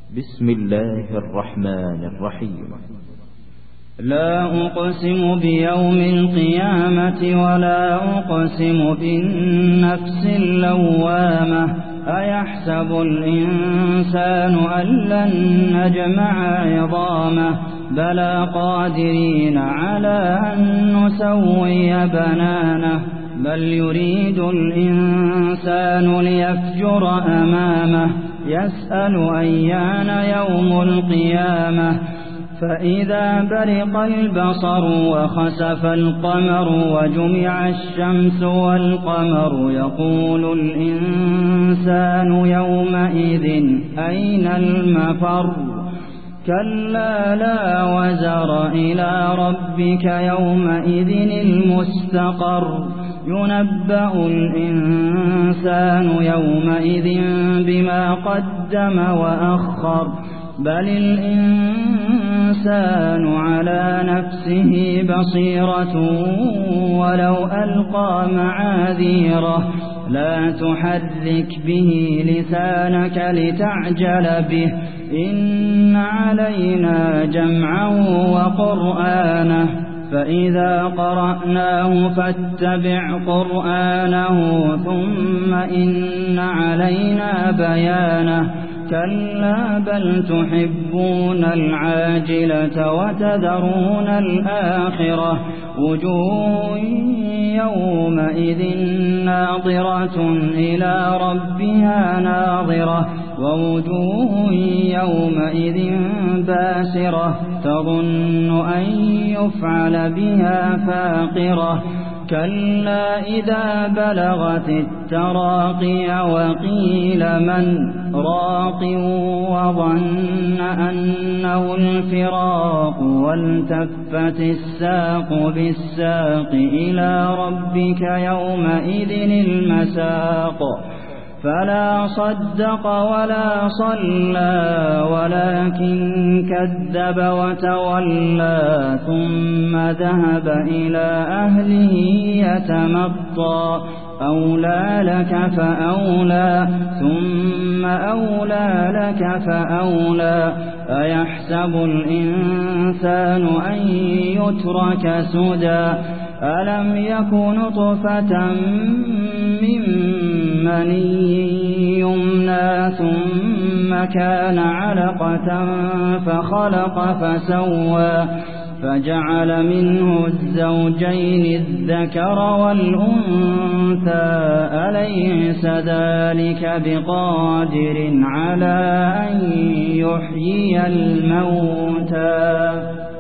بسم الله الرحمن الرحيم. لا أقسم بيوم القيامة ولا أقسم بالنفس اللوامة أيحسب الإنسان أن لن نجمع عظامه بلى قادرين على أن نسوي بنانه بل يريد الإنسان ليفجر أمامه يسأل أيان يوم القيامة فإذا برق البصر وخسف القمر وجمع الشمس والقمر يقول الإنسان يومئذ أين المفر كلا لا وزر إلى ربك يومئذ المستقر ينبأ الإنسان يومئذ بما قدم وأخر بل الإنسان على نفسه بصيرة ولو ألقى معاذيره لا تحرك به لسانك لتعجل به إن علينا جمعه وقرآنه فإذا قرأناه فاتبع قرآنه ثم إن علينا بيانه كلا بل تحبون العاجلة وتذرون الآخرة وجوه يومئذ ناظرة إلى ربها ناظرة ووجوه يومئذ باسرة تظن أن يفعل بها فاقرة كلا إذا بلغت التراقي وقيل من راق وظن أنه الفراق والتفت الساق بالساق إلى ربك يومئذ المساق فلا صدق ولا صلى ولكن كذب وتولى ثم ذهب إلى أهله يتمطى أولى لك فأولى ثم أولى لك فأولى أيحسب الإنسان أن يترك سدى ألم يكن نطفة من مني يمنى ثم كان علقة فخلق فسوى فجعل منه الزوجين الذكر والأنثى أليس ذلك بقادر على أن يحيي الموتى